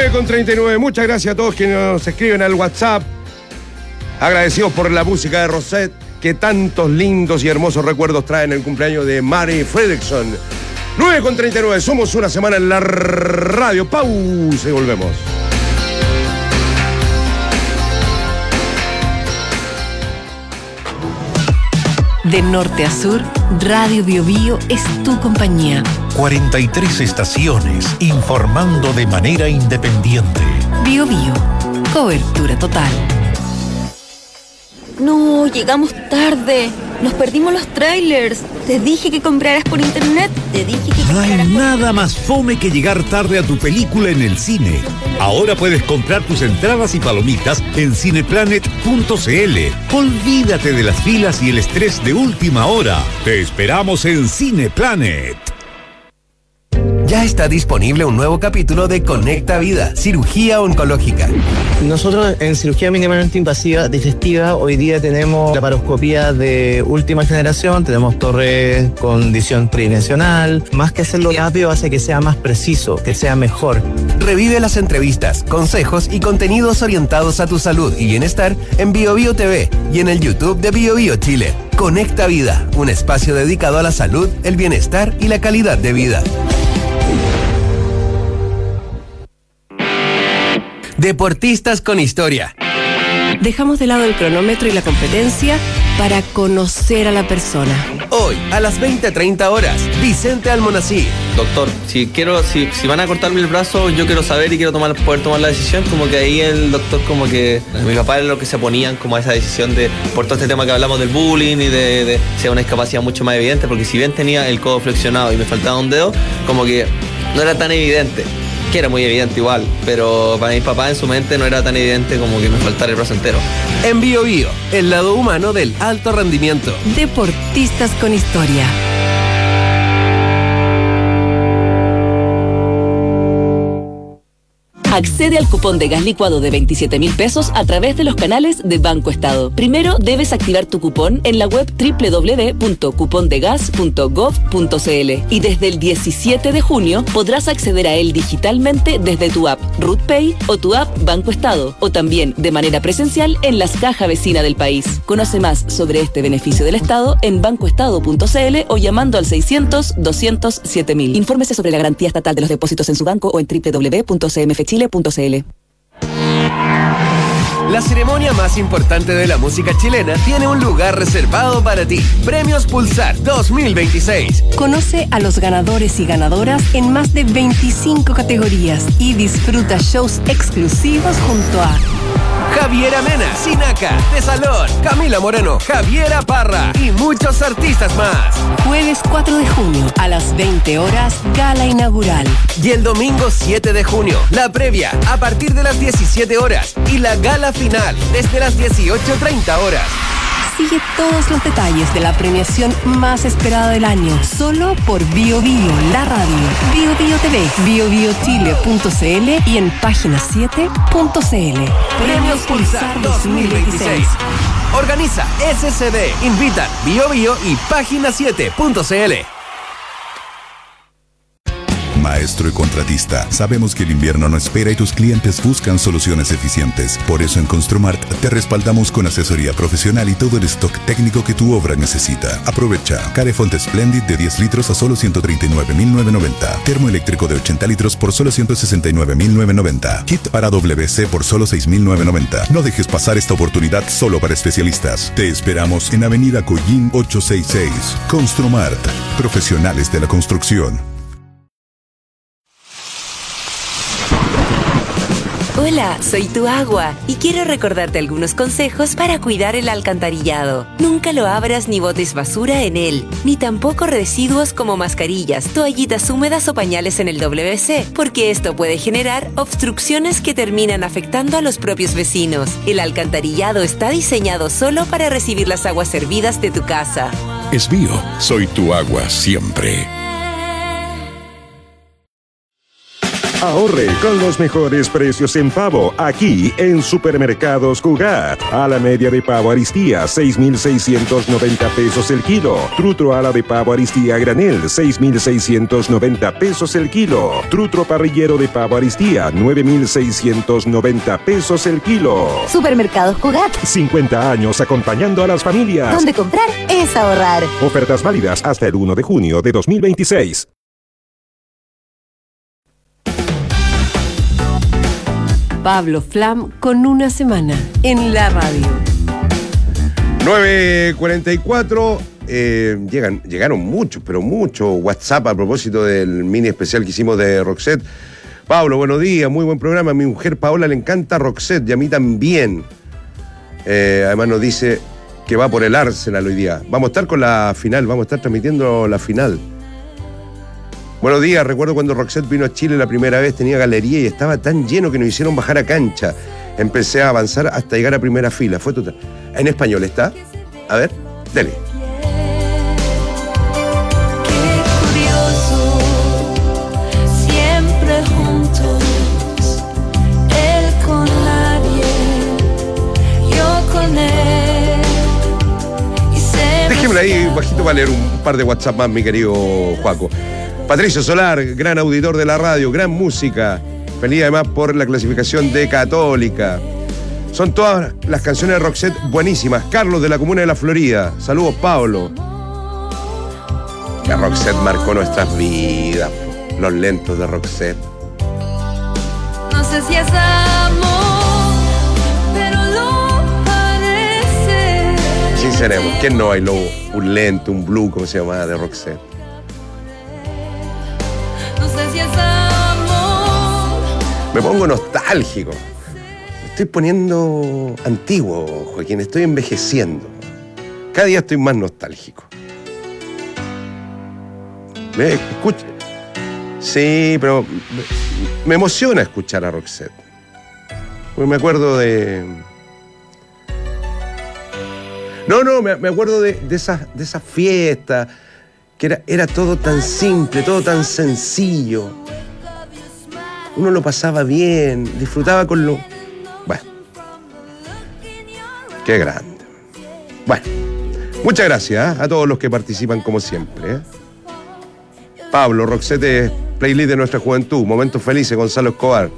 9:39. Muchas gracias a todos quienes nos escriben al WhatsApp. Agradecidos por la música de Rosette, que tantos lindos y hermosos recuerdos traen el cumpleaños de Mari Fredriksson. 9:39. Somos una semana en la radio. Pausa y volvemos. De norte a sur, Radio Bio Bio es tu compañía. 43 estaciones informando de manera independiente. Bio Bio, cobertura total. No, llegamos tarde. Nos perdimos los trailers. Te dije que compraras por internet. Te dije que No compraras hay por... nada más fome que llegar tarde a tu película en el cine. Ahora puedes comprar tus entradas y palomitas en cineplanet.cl. Olvídate de las filas y el estrés de última hora. Te esperamos en Cineplanet. Ya está disponible un nuevo capítulo de Conecta Vida, cirugía oncológica. Nosotros en cirugía mínimamente invasiva digestiva hoy día tenemos laparoscopía de última generación, tenemos torre con visión tridimensional. Más que hacerlo rápido hace que sea más preciso, que sea mejor. Revive las entrevistas, consejos y contenidos orientados a tu salud y bienestar en Bio Bio TV y en el YouTube de Bio Bio Chile. Conecta Vida, un espacio dedicado a la salud, el bienestar y la calidad de vida. Deportistas con historia. Dejamos de lado el cronómetro y la competencia para conocer a la persona. Hoy, a las 20:30 horas, Vicente Almonacid. Doctor, si van a cortarme el brazo, yo quiero saber y quiero poder tomar la decisión. Como que ahí el doctor, como que mi papá era lo que se oponían como a esa decisión de, por todo este tema que hablamos del bullying y de ser una discapacidad mucho más evidente, porque si bien tenía el codo flexionado y me faltaba un dedo, como que no era tan evidente. Que era muy evidente igual, pero para mi papá en su mente no era tan evidente como que me faltara el brazo entero. En Bio Bio, el lado humano del alto rendimiento. Deportistas con historia. Accede al cupón de gas licuado de 27.000 pesos a través de los canales de Banco Estado. Primero debes activar tu cupón en la web www.cupondegas.gov.cl y desde el 17 de junio podrás acceder a él digitalmente desde tu app RutPay o tu app Banco Estado, o también de manera presencial en las cajas vecinas del país. Conoce más sobre este beneficio del Estado en bancoestado.cl o llamando al 600-200-7000. Infórmese sobre la garantía estatal de los depósitos en su banco o en www.cmfchile.cl. La ceremonia más importante de la música chilena tiene un lugar reservado para ti. Premios Pulsar 2026. Conoce a los ganadores y ganadoras en más de 25 categorías y disfruta shows exclusivos junto a Javiera Mena, Sinaca, Tesalón, Camila Moreno, Javiera Parra y muchos artistas más. Jueves 4 de junio a las 20 horas, gala inaugural. Y el domingo 7 de junio, la previa a partir de las 17 horas y la gala final desde las 18:30 horas. Sigue todos los detalles de la premiación más esperada del año, solo por Bio Bio, la radio, Bio Bio TV, biobiochile.cl y en página7.cl. Premios Pulsar 2026. Organiza SCD, invita Bio Bio y página7.cl. Maestro y contratista, sabemos que el invierno no espera y tus clientes buscan soluciones eficientes. Por eso en Construmart te respaldamos con asesoría profesional y todo el stock técnico que tu obra necesita. Aprovecha Carefont Splendid de 10 litros a solo 139.990. Termoeléctrico de 80 litros por solo 169.990. Kit para WC por solo 6.990. No dejes pasar esta oportunidad solo para especialistas. Te esperamos en Avenida Collín 866. Construmart, profesionales de la construcción. Hola, soy tu agua y quiero recordarte algunos consejos para cuidar el alcantarillado. Nunca lo abras ni botes basura en él, ni tampoco residuos como mascarillas, toallitas húmedas o pañales en el WC, porque esto puede generar obstrucciones que terminan afectando a los propios vecinos. El alcantarillado está diseñado solo para recibir las aguas servidas de tu casa. Es Bio, soy tu agua siempre. Ahorre con los mejores precios en pavo, aquí en Supermercados Cugat. A la media de pavo Aristía, 6.690 pesos el kilo. Trutro ala de pavo Aristía a granel, 6.690 pesos el kilo. Trutro parrillero de pavo Aristía, 9.690 pesos el kilo. Supermercados Cugat. 50 años acompañando a las familias. Donde comprar es ahorrar. Ofertas válidas hasta el 1 de junio de 2026. Pablo Flam con una semana en la radio. 9:44. Llegaron muchos, pero muchos WhatsApp a propósito del mini especial que hicimos de Roxette. Pablo, buenos días, muy buen programa. A mi mujer Paola le encanta Roxette y a mí también. Además nos dice que va por el Arsenal hoy día. Vamos a estar con la final, vamos a estar transmitiendo la final. Buenos días, recuerdo cuando Roxette vino a Chile la primera vez, tenía galería y estaba tan lleno que nos hicieron bajar a cancha. Empecé a avanzar hasta llegar a primera fila, fue total. En español está. A ver, dele. Déjeme ahí bajito para leer un par de WhatsApp más, mi querido Juaco. Patricio Solar, gran auditor de la radio, gran música. Feliz además por la clasificación de Católica. Son todas las canciones de Roxette buenísimas. Carlos de la comuna de La Florida. Saludos, Pablo. Que Roxette marcó nuestras vidas. Los lentos de Roxette. No sé si es amor, pero lo parece. Sinceremos, ¿quién no bailó un lento, un blue, como se llamaba, de Roxette? No sé si es amor. Me pongo nostálgico. Me estoy poniendo antiguo, Joaquín. Estoy envejeciendo. Cada día estoy más nostálgico. Escucha. Sí, pero me emociona escuchar a Roxette. Porque me acuerdo de... No, me acuerdo de esas fiestas, que era todo tan simple, todo tan sencillo. Uno lo pasaba bien, disfrutaba con lo... Bueno, qué grande. Bueno, muchas gracias a todos los que participan como siempre. Pablo, Roxette es playlist de nuestra juventud, Momentos Felices, Gonzalo Escobar.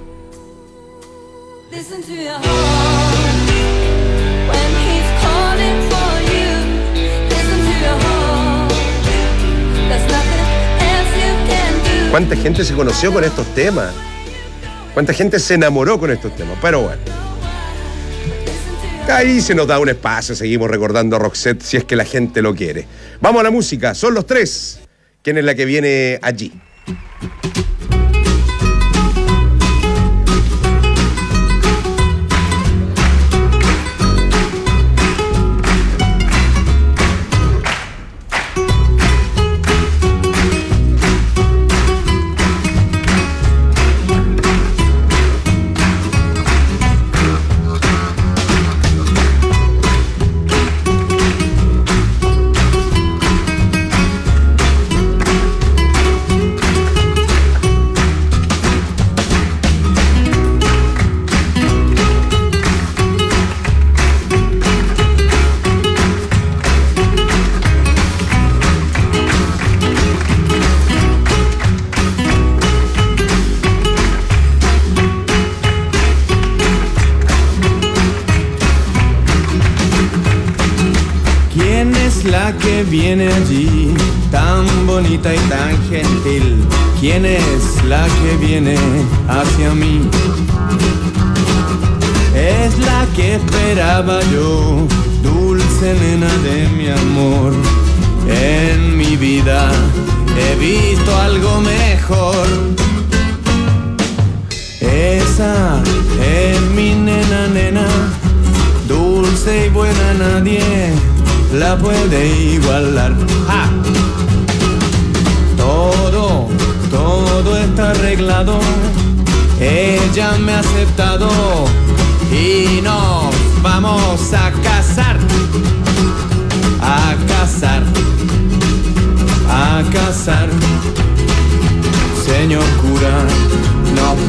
¿Cuánta gente se conoció con estos temas? ¿Cuánta gente se enamoró con estos temas? Pero bueno, ahí se nos da un espacio, seguimos recordando a Roxette si es que la gente lo quiere. Vamos a la música, son los tres. ¿Quién es la que viene allí? Viene allí, tan bonita y tan gentil. ¿Quién es la que viene hacia mí? Es la que esperaba yo, dulce nena de mi amor. En mi vida he visto algo mejor. Esa es mi nena, nena, dulce y buena, nadie la puede igualar. ¡Ja! Todo está arreglado. Ella me ha aceptado y nos vamos a casar. A casar. A casar. Señor cura, nos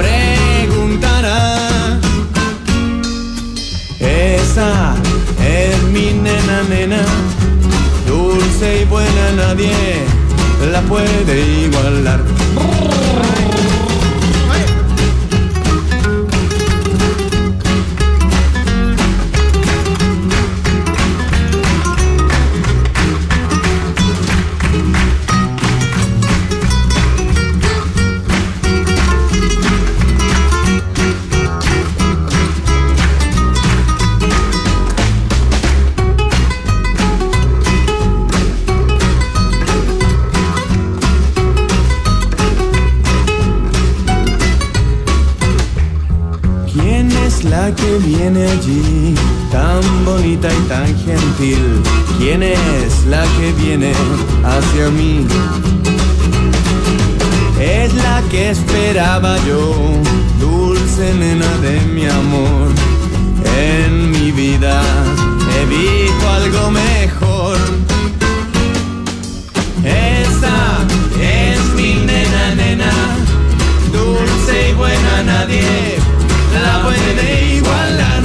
dulce y buena nadie la puede igualar. La que viene allí, tan bonita y tan gentil. ¿Quién es la que viene hacia mí? Es la que esperaba yo, dulce nena de mi amor. En mi vida he visto algo mejor. Esa es mi nena, nena, dulce y buena nadie la puede igualar.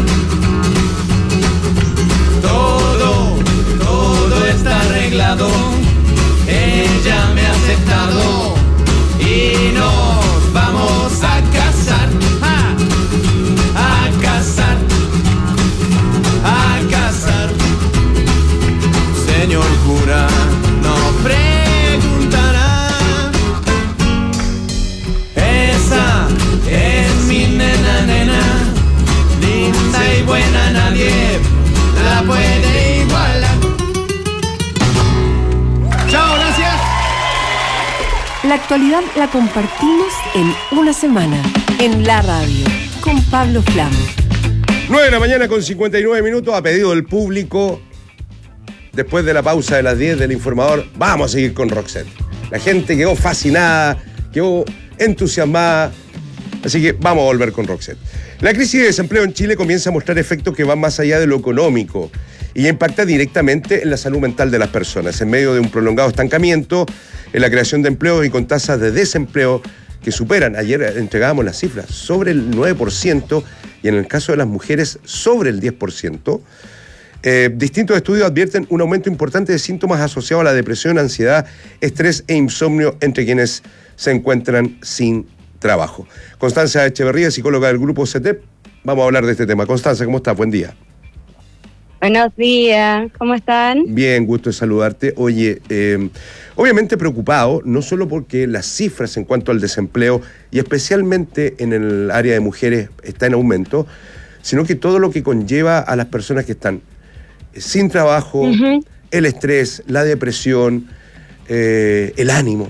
Todo está arreglado. Ella me ha aceptado y nos vamos a casar. A casar. A casar. Señor cura, no preguntará. Esa es mi nena, nena, linda y buena, nadie la puede igualar. Chao, gracias. La actualidad la compartimos en una semana, en la radio, con Pablo Flam. 9 de la mañana con 59 minutos, a pedido del público. Después de la pausa de las 10 del informador, vamos a seguir con Roxette. La gente quedó fascinada, quedó entusiasmada. Así que vamos a volver con Roxette. La crisis de desempleo en Chile comienza a mostrar efectos que van más allá de lo económico y impacta directamente en la salud mental de las personas, en medio de un prolongado estancamiento en la creación de empleos y con tasas de desempleo que superan, ayer entregábamos las cifras, sobre el 9% y en el caso de las mujeres sobre el 10%. Distintos estudios advierten un aumento importante de síntomas asociados a la depresión, ansiedad, estrés e insomnio entre quienes se encuentran sin trabajo. Constanza Echeverría, psicóloga del grupo CETEP, vamos a hablar de este tema. Constanza, ¿cómo estás? Buen día. Buenos días, ¿cómo están? Bien, gusto de saludarte. Oye, obviamente preocupado, no solo porque las cifras en cuanto al desempleo, y especialmente en el área de mujeres, está en aumento, sino que todo lo que conlleva a las personas que están sin trabajo, el estrés, la depresión, el ánimo.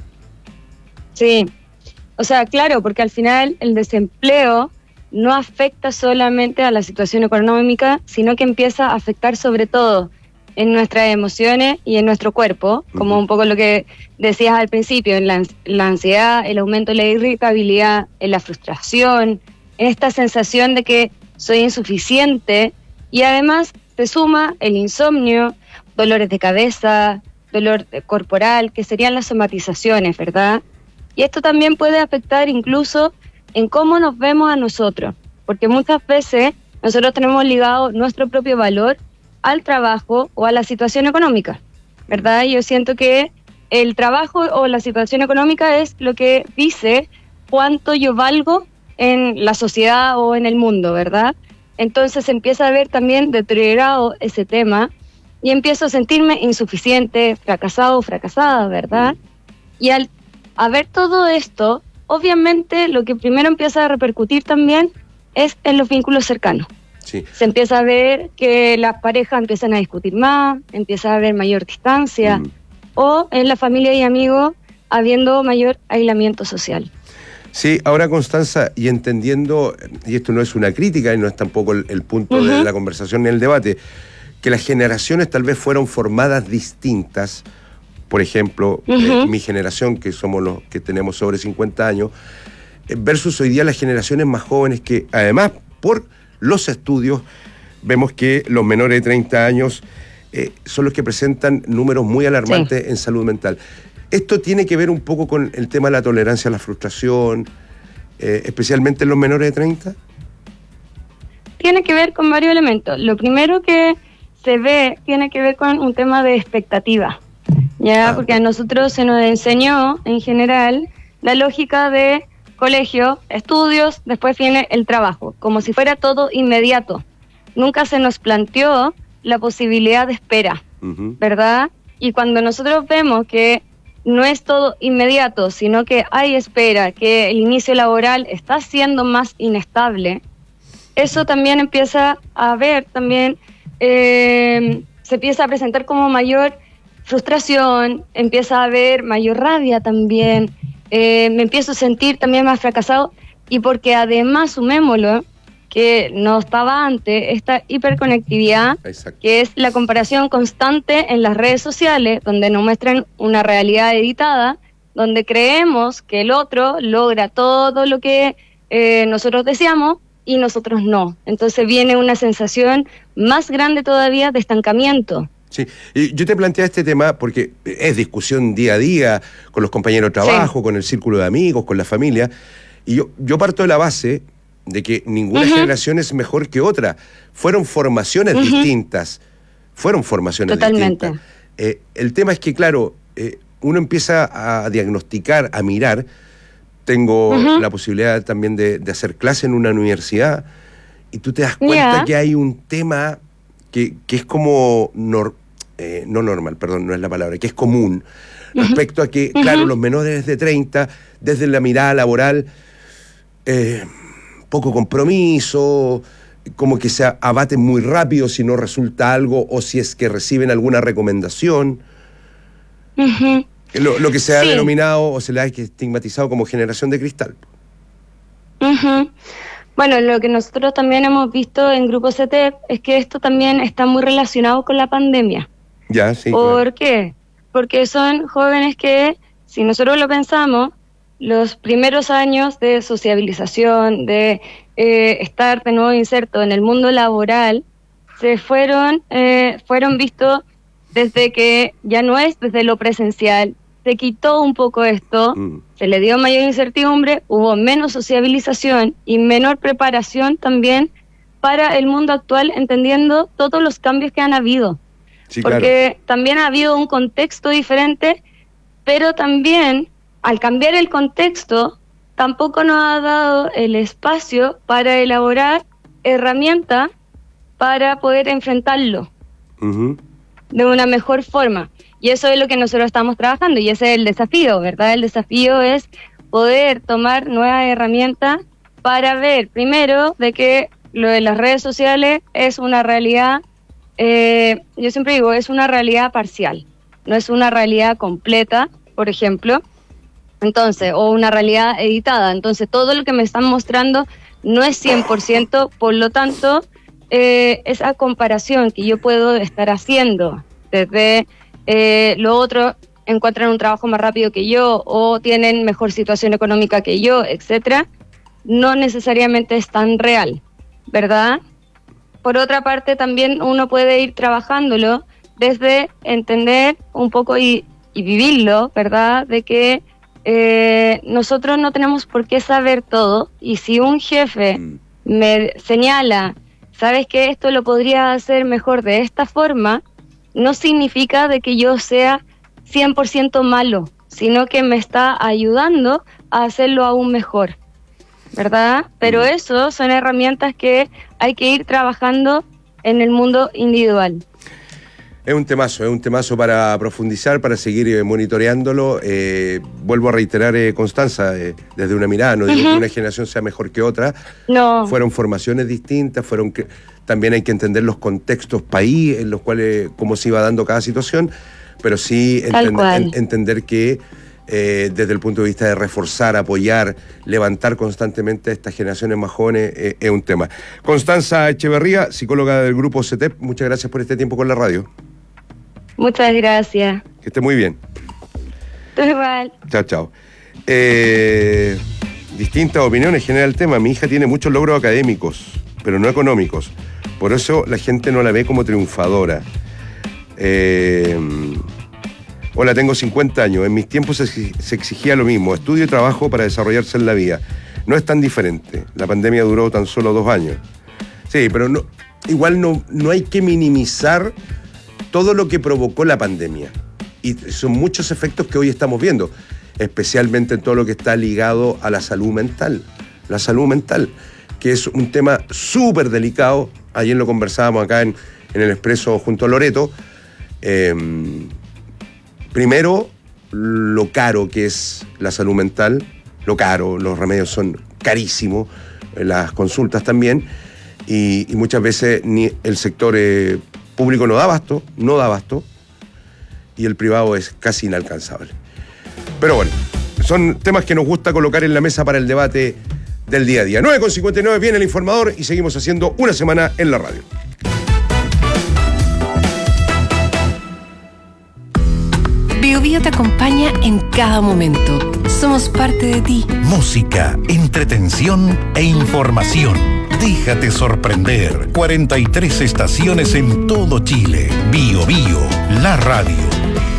Sí, o sea, claro, porque al final el desempleo no afecta solamente a la situación económica, sino que empieza a afectar sobre todo en nuestras emociones y en nuestro cuerpo, como un poco lo que decías al principio, en la ansiedad, el aumento de la irritabilidad, en la frustración, en esta sensación de que soy insuficiente, y además se suma el insomnio, dolores de cabeza, dolor corporal, que serían las somatizaciones, ¿verdad? Y esto también puede afectar incluso en cómo nos vemos a nosotros, porque muchas veces nosotros tenemos ligado nuestro propio valor al trabajo o a la situación económica, ¿verdad? Yo siento que el trabajo o la situación económica es lo que dice cuánto yo valgo en la sociedad o en el mundo, ¿verdad? Entonces empieza a ver también deteriorado ese tema y empiezo a sentirme insuficiente, fracasado o fracasada, ¿verdad? Y al ver todo esto, obviamente lo que primero empieza a repercutir también es en los vínculos cercanos. Sí. Se empieza a ver que las parejas empiezan a discutir más, empieza a haber mayor distancia, o en la familia y amigos habiendo mayor aislamiento social. Sí, ahora Constanza, y entendiendo, y esto no es una crítica y no es tampoco el punto de la conversación ni el debate, que las generaciones tal vez fueron formadas distintas. Por ejemplo, mi generación, que somos los que tenemos sobre 50 años, versus hoy día las generaciones más jóvenes que, además, por los estudios, vemos que los menores de 30 años son los que presentan números muy alarmantes en salud mental. Esto tiene que ver un poco con el tema de la tolerancia a la frustración, especialmente en los menores de 30. Tiene que ver con varios elementos. Lo primero que se ve tiene que ver con un tema de expectativa, ¿ya? Porque a nosotros se nos enseñó, en general, la lógica de colegio, estudios, después viene el trabajo, como si fuera todo inmediato. Nunca se nos planteó la posibilidad de espera, ¿verdad? Y cuando nosotros vemos que no es todo inmediato, sino que hay espera, que el inicio laboral está siendo más inestable, eso también empieza a ver, también se empieza a presentar como mayor frustración, empieza a haber mayor rabia también, me empiezo a sentir también más fracasado, y porque además, sumémoslo, que no estaba antes, esta hiperconectividad, que es la comparación constante en las redes sociales, donde nos muestran una realidad editada, donde creemos que el otro logra todo lo que nosotros deseamos y nosotros no. Entonces viene una sensación más grande todavía de estancamiento. Sí, y yo te planteé este tema porque es discusión día a día con los compañeros de trabajo, con el círculo de amigos, con la familia, y yo parto de la base de que ninguna generación es mejor que otra. Fueron formaciones distintas. Totalmente. Distintas. El tema es que, claro, uno empieza a diagnosticar, a mirar. Tengo la posibilidad también de hacer clase en una universidad, y tú te das cuenta que hay un tema que es como... no normal, perdón, no es la palabra, que es común, respecto a que, claro, los menores de 30, desde la mirada laboral... poco compromiso, como que se abaten muy rápido si no resulta algo o si es que reciben alguna recomendación. Lo que se ha denominado o se le ha estigmatizado como generación de cristal. Bueno, lo que nosotros también hemos visto en Grupo CETEP es que esto también está muy relacionado con la pandemia. Ya, sí. ¿Por qué? Porque son jóvenes que, si nosotros lo pensamos, los primeros años de sociabilización, de estar de nuevo inserto en el mundo laboral, fueron vistos desde que ya no es desde lo presencial, se quitó un poco esto, se le dio mayor incertidumbre, hubo menos sociabilización y menor preparación también para el mundo actual, entendiendo todos los cambios que han habido. Sí, porque también ha habido un contexto diferente, pero también... al cambiar el contexto, tampoco nos ha dado el espacio para elaborar herramientas para poder enfrentarlo de una mejor forma. Y eso es lo que nosotros estamos trabajando, y ese es el desafío, ¿verdad? El desafío es poder tomar nuevas herramientas para ver, primero, de que lo de las redes sociales es una realidad, yo siempre digo, es una realidad parcial, no es una realidad completa, por ejemplo. Entonces, o una realidad editada. Entonces, todo lo que me están mostrando no es 100%, por lo tanto, esa comparación que yo puedo estar haciendo desde lo otro, encuentran un trabajo más rápido que yo o tienen mejor situación económica que yo, etcétera, no necesariamente es tan real, ¿verdad? Por otra parte, también uno puede ir trabajándolo desde entender un poco y vivirlo, ¿verdad? De que nosotros no tenemos por qué saber todo, y si un jefe me señala, sabes que esto lo podría hacer mejor de esta forma, no significa de que yo sea 100% malo, sino que me está ayudando a hacerlo aún mejor, ¿verdad? Pero eso son herramientas que hay que ir trabajando en el mundo individual. Es un temazo para profundizar, para seguir monitoreándolo. Vuelvo a reiterar, Constanza, desde una mirada, no digo que una generación sea mejor que otra. No. Fueron formaciones distintas, también hay que entender los contextos país en los cuales, cómo se iba dando cada situación, pero sí entender que desde el punto de vista de reforzar, apoyar, levantar constantemente a estas generaciones más jóvenes, es un tema. Constanza Echeverría, psicóloga del Grupo CETEP, muchas gracias por este tiempo con la radio. Muchas gracias. Que esté muy bien. Tú igual. Chao. Distintas opiniones genera el tema. Mi hija tiene muchos logros académicos, pero no económicos. Por eso la gente no la ve como triunfadora. Hola, tengo 50 años. En mis tiempos se exigía lo mismo. Estudio y trabajo para desarrollarse en la vida. No es tan diferente. La pandemia duró tan solo 2 años. Sí, pero no... igual no hay que minimizar todo lo que provocó la pandemia. Y son muchos efectos que hoy estamos viendo, especialmente en todo lo que está ligado a la salud mental. La salud mental, que es un tema súper delicado. Ayer lo conversábamos acá en el Expreso junto a Loreto. Primero, lo caro que es la salud mental, lo caro, los remedios son carísimos, las consultas también, y muchas veces ni el sector público no da abasto, y el privado es casi inalcanzable. Pero bueno, son temas que nos gusta colocar en la mesa para el debate del día a día. 9:59 viene el informador y seguimos haciendo una semana en la radio. BioBio te acompaña en cada momento. Somos parte de ti. Música, entretención e información. Déjate sorprender. 43 estaciones en todo Chile. BioBio, la radio.